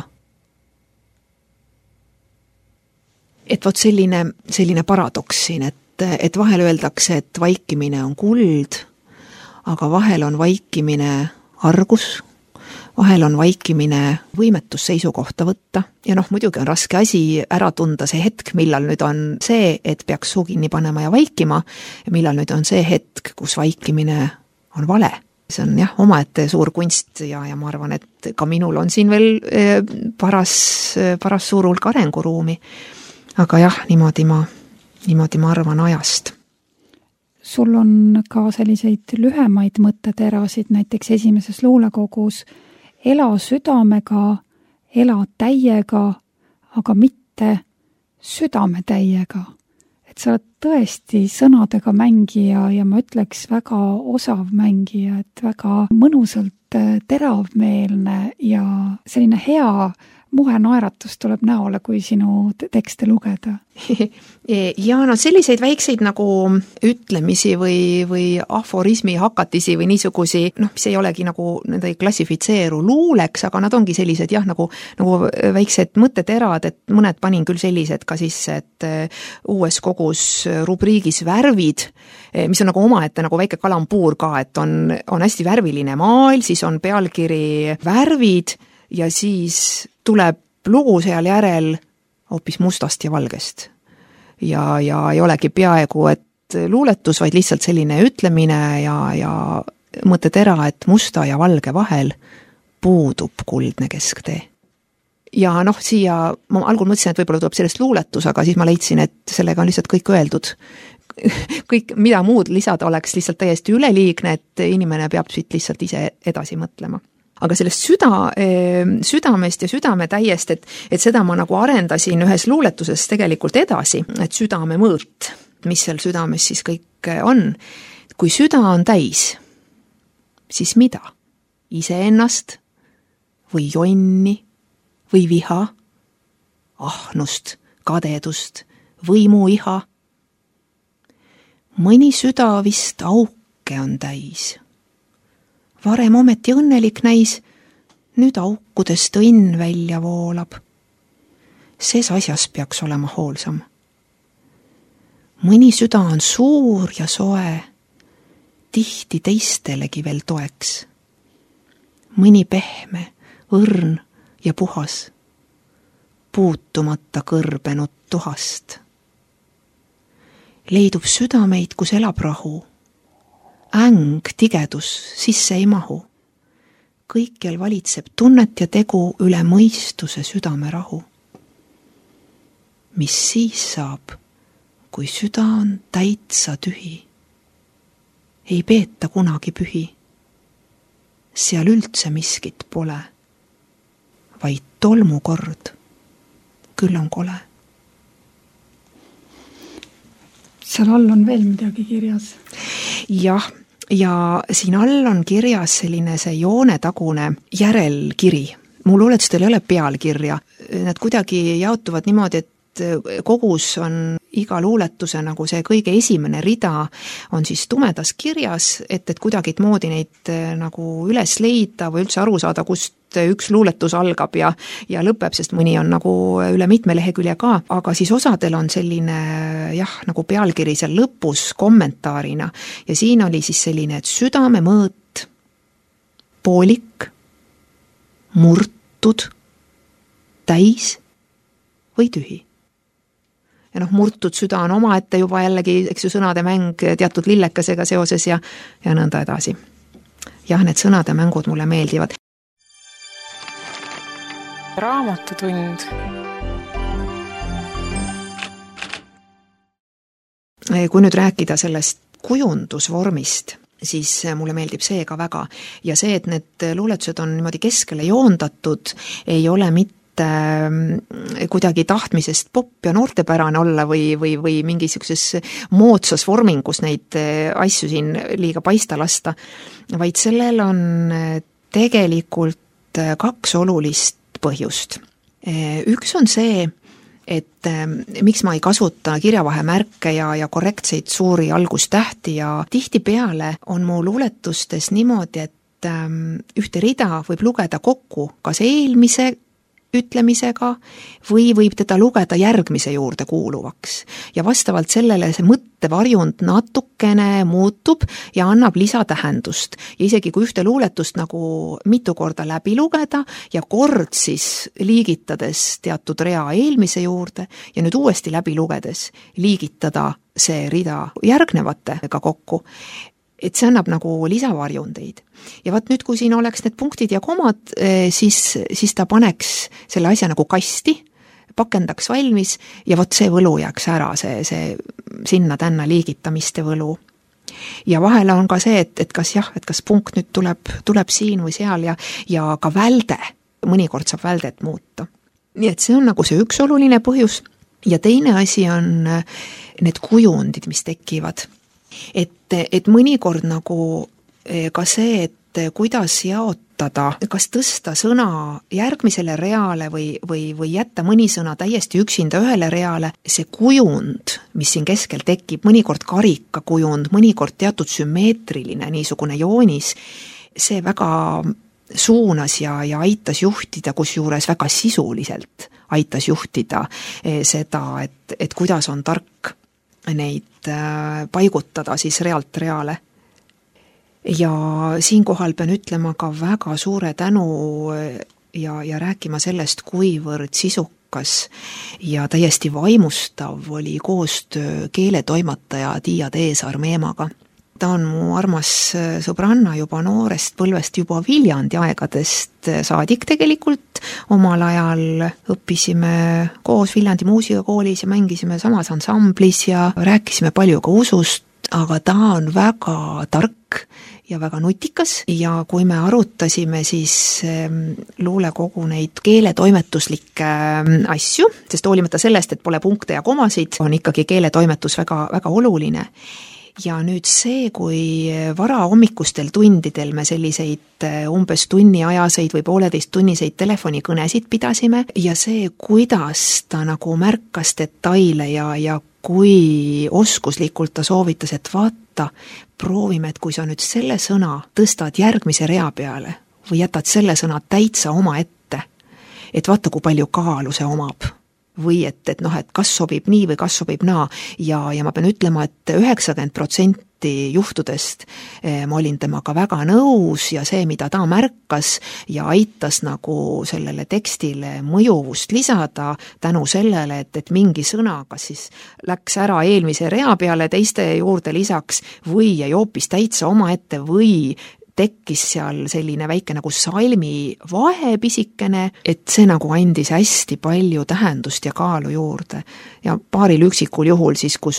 Et vot selline paradoks siin, et vahel öeldakse, et vaikimine on kuld, aga vahel on vaikimine argus, vahel on vaikimine võimetus seisukohta võtta ja muidugi on raske asi ära tunda see hetk, millal nüüd on see, et peaks suu kinni panema ja vaikima ja millal nüüd on see hetk, kus vaikimine on vale. See on jah, omaette suur kunst ja ma arvan, et ka minul on siin veel paras suur hulk arenguruumi. Aga jah, niimoodi ma arvan ajast. Sul on ka selliseid lühemaid mõtteterasid, näiteks esimeses luulekogus ela südamega, ela täiega, aga mitte südame täiega. Et sa oled tõesti sõnadega mängija ja ma ütleks väga osav mängija, et väga mõnusalt teravmeelne ja selline hea muhe naeratus tuleb näole, kui sinu tekste lugeda. Ja no selliseid väikseid nagu ütlemisi või aforismi hakatisi või niisugusi, mis ei olegi nagu, need ei klassifitseeru luuleks, aga nad ongi sellised nagu väiksed mõtteterad, et mõned panin küll sellised ka sisse, et uues kogus rubriigis värvid, mis on nagu omaette nagu väike kalambuur ka, et on hästi värviline maal, siis on pealkiri värvid ja siis tuleb lugu seal järel hoopis mustast ja valgest. Ja ei olegi peaaegu, et luuletus, vaid lihtsalt selline ütlemine ja mõttetera, et musta ja valge vahel puudub kuldne kesktee. Ja siia ma algul mõtlesin, et võib-olla tuleb sellest luuletus, aga siis ma leidsin, et sellega on lihtsalt kõik öeldud. Kõik, mida muud lisada oleks lihtsalt täiesti üleliigne, et inimene peab siit lihtsalt ise edasi mõtlema. Aga sellest südamest ja südametäiest, et seda ma nagu arendasin ühes luuletuses tegelikult edasi, et südame mõõt, mis seal südames siis kõik on. Kui süda on täis, siis mida? Iseennast või jonni või viha, ahnust, kadedust, võimuiha. Mõni süda vist auke on täis. Varem ometi õnnelik näis, nüüd aukudest õnn välja voolab. Ses asjas peaks olema hoolsam. Mõni süda on suur ja soe, tihti teistelegi veel toeks. Mõni pehme, õrn ja puhas, puutumata kõrbenud tuhast. Leidub südameid, kus elab rahu. Äng, tigedus sisse ei mahu. Kõikjal valitseb tunnet ja tegu üle mõistuse südame rahu. Mis siis saab, kui süda on täitsa tühi? Ei peeta kunagi pühi. Seal üldse miskit pole, vaid tolmukord, küll on kole. Seal all on veel midagi kirjas. Jah, ja siin all on kirjas selline see joonetagune järelkiri. Mul luuletustel ei ole pealkirja. Nad kuidagi jaotuvad niimoodi, et kogus on iga luuletuse nagu see kõige esimene rida on siis tumedas kirjas, et kuidagit moodi neid nagu üles leida või üldse aru saada, kust üks luuletus algab ja lõpeb, sest mõni on nagu üle mitme lehekülje ka, aga siis osadel on selline nagu pealkiri seal lõpus kommentaarina ja siin oli siis selline, et südame mõõt, poolik, murtud, täis või tühi. Ja murtud süda on omaette juba jällegi, eks ju, sõnade mäng teatud lillekasega seoses ja nõnda edasi. Jah, need sõnade mängud mulle meeldivad. Raamatutund. Kui nüüd rääkida sellest kujundusvormist, siis mulle meeldib see ka väga. Ja see, et need luuletused on niimoodi keskele joondatud, ei ole mitte kuidagi tahtmisest popp ja noortepärane olla või mingisuguses moodsas vormingus neid asju siin liiga paista lasta, vaid sellel on tegelikult kaks olulist põhjust. Üks on see, et miks ma ei kasuta kirjavahemärke ja korrektseid suuri algustähti ja tihtipeale on mu luuletustes niimoodi, et ühte rida võib lugeda kokku kas eelmise ütlemisega või võib teda lugeda järgmise juurde kuuluvaks. Ja vastavalt sellele see mõttevarjund natukene muutub ja annab lisatähendust. Ja isegi kui ühte luuletust nagu mitu korda läbi lugeda ja kord siis liigitades teatud rea eelmise juurde ja nüüd uuesti läbi lugedes liigitada see rida järgnevatega kokku, et see annab nagu lisavarjundeid. Ja vaat nüüd, kui siin oleks need punktid ja komad, siis ta paneks selle asja nagu kasti, pakendaks valmis ja vot see võlu jääks ära, see sinna-tänna liigitamiste võlu. Ja vahele on ka see, et kas punkt nüüd tuleb siin või seal ja ka välde, mõnikord saab väldet muuta. Nii et see on nagu see üks oluline põhjus ja teine asi on need kujundid, mis tekivad. Et mõnikord nagu ka see, et kuidas jaotada kas tõsta sõna järgmisele reale või jätta mõni sõna täiesti üksinda ühele reale, see kujund, mis siin keskel tekib, mõnikord karikakujund, mõnikord teatud sümmeetriline niisugune joonis, see väga suunas ja aitas juhtida, kusjuures väga sisuliselt aitas juhtida seda, et kuidas on tark neid paigutada siis realt reale. Ja siinkohal pean ütlema ka väga suure tänu ja rääkima sellest, kuivõrd sisukas ja täiesti vaimustav oli koostöö keeletoimetaja Tiia Teesarmeemaga. Ta on mu armas sõbranna juba noorest põlvest, juba Viljandi aegadest saadik tegelikult. Omal ajal õppisime koos Viljandi muusikakoolis ja mängisime samas ansamblis ja rääkisime palju ka usust, aga ta on väga tark ja väga nutikas ja kui me arutasime siis luulekogu neid keeletoimetuslikke asju, sest hoolimata sellest, et pole punkte ja komasid, on ikkagi keeletoimetus väga, väga oluline. Ja nüüd see, kui varahommikustel tundidel me selliseid umbes tunniajaseid või 1,5 tunniseid telefonikõnesid pidasime ja see, kuidas ta nagu märkas detaile ja kui oskuslikult ta soovitas, et vaata, proovime, et kui sa nüüd selle sõna tõstad järgmise rea peale või jätad selle sõna täitsa oma ette, et vaata, kui palju kaalu see omab. Või et kas sobib nii või kas sobib naa ja ma pean ütlema, et 90% juhtudest ma olin temaga väga nõus ja see, mida ta märkas ja aitas nagu sellele tekstile mõjuvust lisada tänu sellele, et mingi sõna kas siis läks ära eelmise rea peale teiste juurde lisaks või jäi hoopis täitsa omaette või tekkis seal selline väike nagu salmi vahepisikene, et see nagu andis hästi palju tähendust ja kaalu juurde. Ja paaril üksikul juhul siis, kus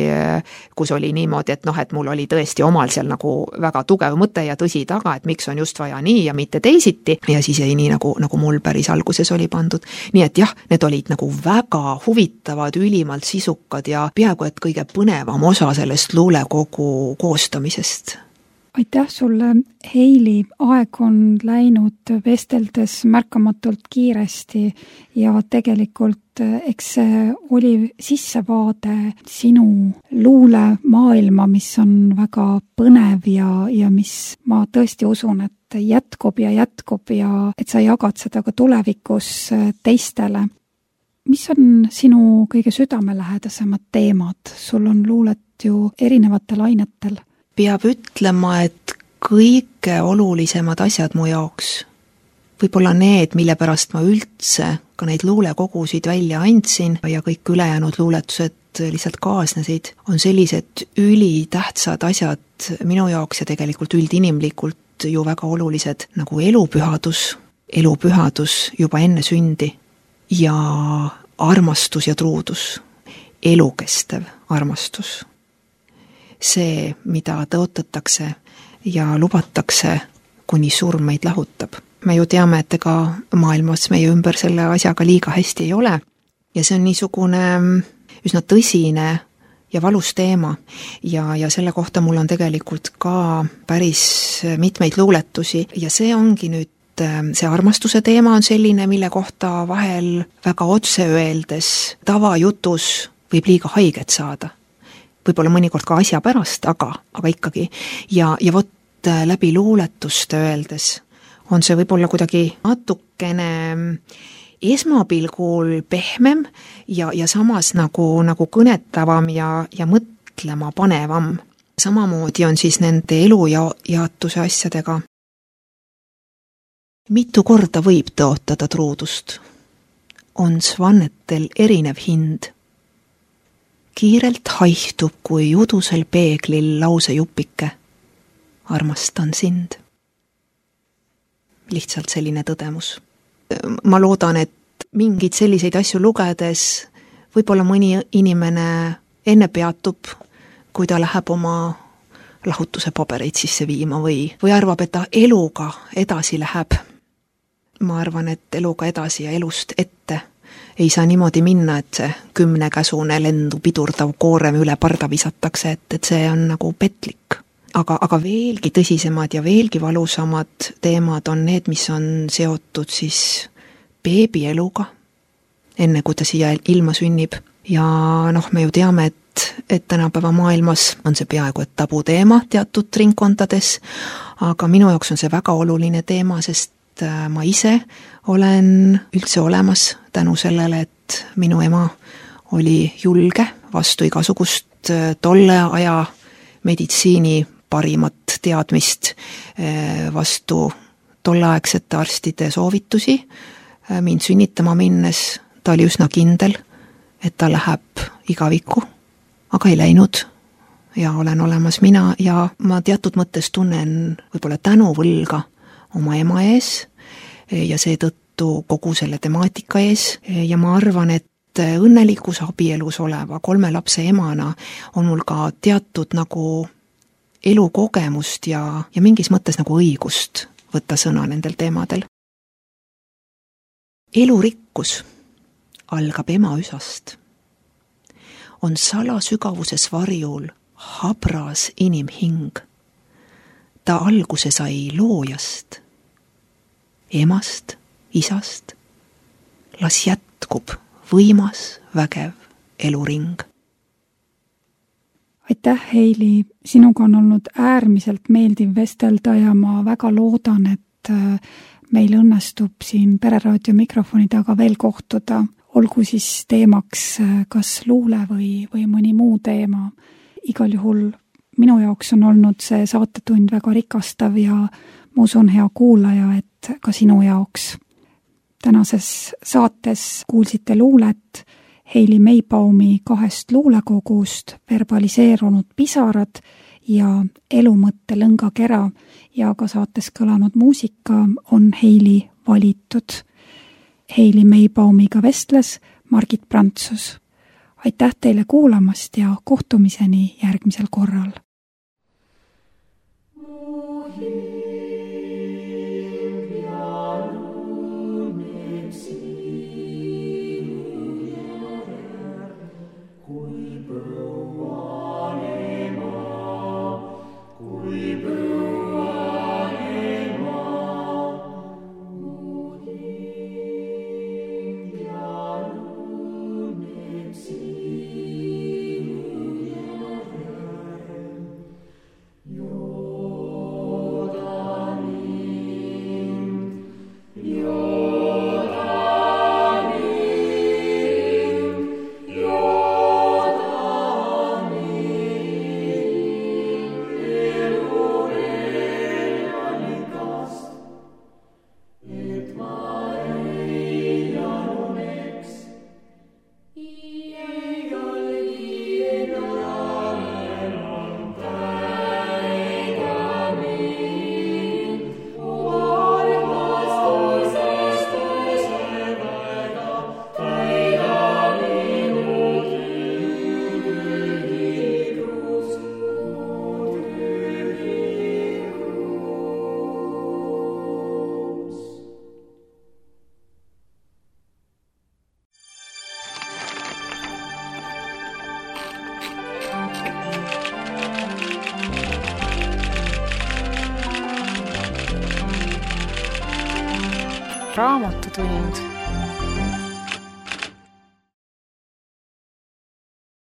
oli niimoodi, et mul oli tõesti omal seal nagu väga tugev mõte ja tõsi taga, et miks on just vaja nii ja mitte teisiti ja siis jäi nii nagu mul päris alguses oli pandud. Nii et jah, need olid nagu väga huvitavad, ülimalt sisukad ja peaaegu et kõige põnevam osa sellest luulekogu koostamisest. Aitäh sulle, Heili, aeg on läinud vesteldes märkamatult kiiresti ja tegelikult eks see oli sissevaade sinu luulemaailma, mis on väga põnev ja mis ma tõesti usun, et jätkub ja et sa jagad seda ka tulevikus teistele. Mis on sinu kõige südamelähedasemad teemad? Sul on luulet ju erinevatel ainetel. Peab ütlema, et kõige olulisemad asjad mu jaoks, võib-olla need, mille pärast ma üldse ka neid luulekogusid välja andsin ja kõik ülejäänud luuletused lihtsalt kaasnesid, on sellised ülitähtsad asjad minu jaoks ja tegelikult üldinimlikult ju väga olulised, nagu elupühadus juba enne sündi ja armastus ja truudus, elukestev armastus. See, mida tõotatakse ja lubatakse, kuni surm meid lahutab. Me ju teame, et ega maailmas meie ümber selle asjaga liiga hästi ei ole ja see on niisugune üsna tõsine ja valus teema ja selle kohta mul on tegelikult ka päris mitmeid luuletusi ja see ongi nüüd see armastuse teema on selline, mille kohta vahel väga otse öeldes tavajutus võib liiga haiget saada. Võib-olla mõnikord ka asja pärast, aga ikkagi. Ja vot läbi luuletuste öeldes on see võib-olla kuidagi natukene esmapilgul pehmem ja samas nagu kõnetavam ja mõtlema panevam. Samamoodi on siis nende elu ja jaatuse asjadega. Mitu korda võib tõotada truudust. On svannetel erinev hind. Kiirelt haihtub, kui udusel peeglil lausejupike. Armastan sind. Lihtsalt selline tõdemus. Ma loodan, et mingid selliseid asju lugedes võib-olla mõni inimene enne peatub, kui ta läheb oma lahutuse pabereid sisse viima või arvab, et ta eluga edasi läheb. Ma arvan, et eluga edasi ja elust ette ei saa niimoodi minna, et see 10-käsune lendu pidurdav koorem üle parda visatakse, et see on nagu petlik. aga veelgi tõsisemad ja veelgi valusamad teemad on need, mis on seotud siis beebieluga, enne kui ta siia ilma sünnib. Ja me ju teame, et tänapäeva maailmas on see peaaegu et tabuteema teatud ringkondades, aga minu jaoks on see väga oluline teema, sest ma ise olen üldse olemas tänu sellele, et minu ema oli julge vastu igasugust tolle aja meditsiini parimat teadmist, vastu tolleaegsete arstide soovitusi mind sünnitama minnes. Ta oli üsna kindel, et ta läheb igavikku, aga ei läinud ja olen olemas mina ja ma teatud mõttes tunnen võib-olla tänuvõlga oma ema ees ja seetõttu kogu selle temaatika ees ja ma arvan, et õnnelikus abielus oleva 3 lapse emana on mul ka teatud nagu elukogemust ja mingis mõttes nagu õigust võtta sõna nendel teemadel. Elurikkus algab ema üsast. On salasügavuses varjul habras inimhing. Ta alguse sai loojast, emast, isast. Las jätkub võimas, vägev eluring. Aitäh, Heili, sinuga on olnud äärmiselt meeldiv vestelda ja ma väga loodan, et meil õnnestub siin Pereraadio mikrofoni taga veel kohtuda. Olgu siis teemaks kas luule või mõni muu teema. Igal juhul minu jaoks on olnud see saatetund väga rikastav ja ma usun, hea kuulaja, et ka sinu jaoks. Tänases saates kuulsite luulet Heili Meibaumi 2 luulekogust Verbaliseerunud pisarad ja Elumõtte lõngakera ja ka saates kõlanud muusika on Heili valitud. Heili Meibaumiga vestles Margit Prantsus. Aitäh teile kuulamast ja kohtumiseni järgmisel korral. Raamatutund